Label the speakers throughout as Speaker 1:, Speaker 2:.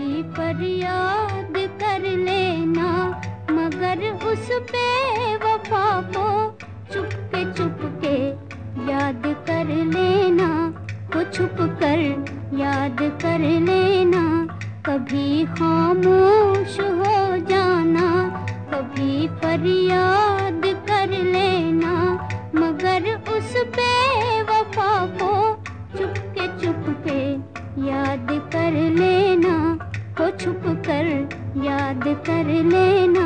Speaker 1: कभी फरियाद कर लेना, मगर उस बेवफा को चुपके याद कर लेना, वो छुप कर याद कर लेना। कभी खामोश हो जाना, कभी फरियाद कर लेना, मगर उस बेवफा को चुपके याद कर लेना, वो छुप कर याद कर लेना।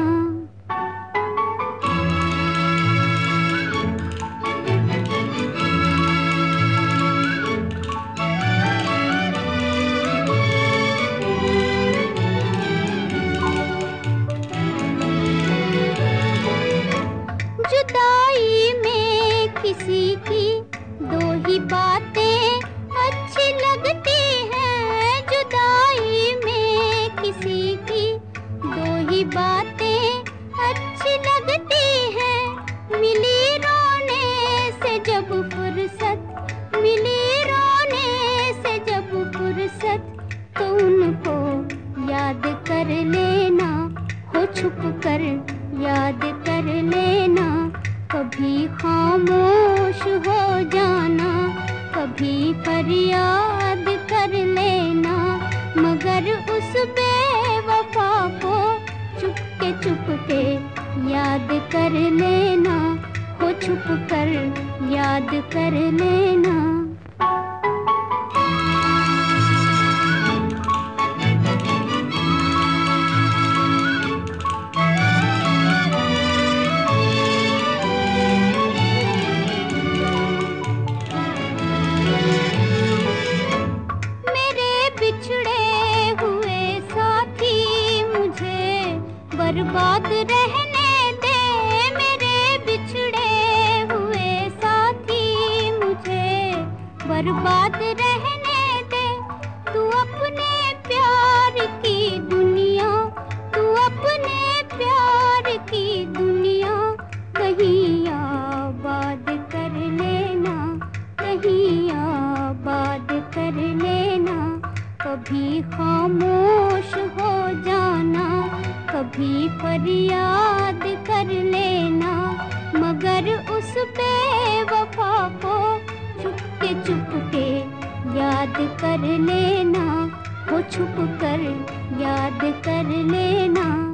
Speaker 1: जुदाई में किसी की दो ही बातें अच्छी लगती हैं, जुदाई में किसी की दो ही बातें अच्छी लगती हैं। मिली रोने से जब फुर्सत, मिली रोने से जब फुर्सत, तो उनको याद कर लेना, हो छुप कर याद कर लेना। कभी खामोश हो जाना, कभी फरियाद कर लेना, मगर उस बेवफा को चुपके याद कर लेना, हो छुप कर याद कर लेना। बिछड़े हुए साथी मुझे बर्बाद रहने दे, मेरे बिछड़े हुए साथी मुझे बर्बाद रहने दे। तू अपने प्यार की दुनिया, तू अपने प्यार की दुनिया कहीं आबाद कर लेना, कहीं आबाद कर लेना। कभी खामोश हो जाना, कभी फरियाद कर लेना, मगर उस बेवफा को चुपके याद कर लेना, वो छुप कर याद कर लेना।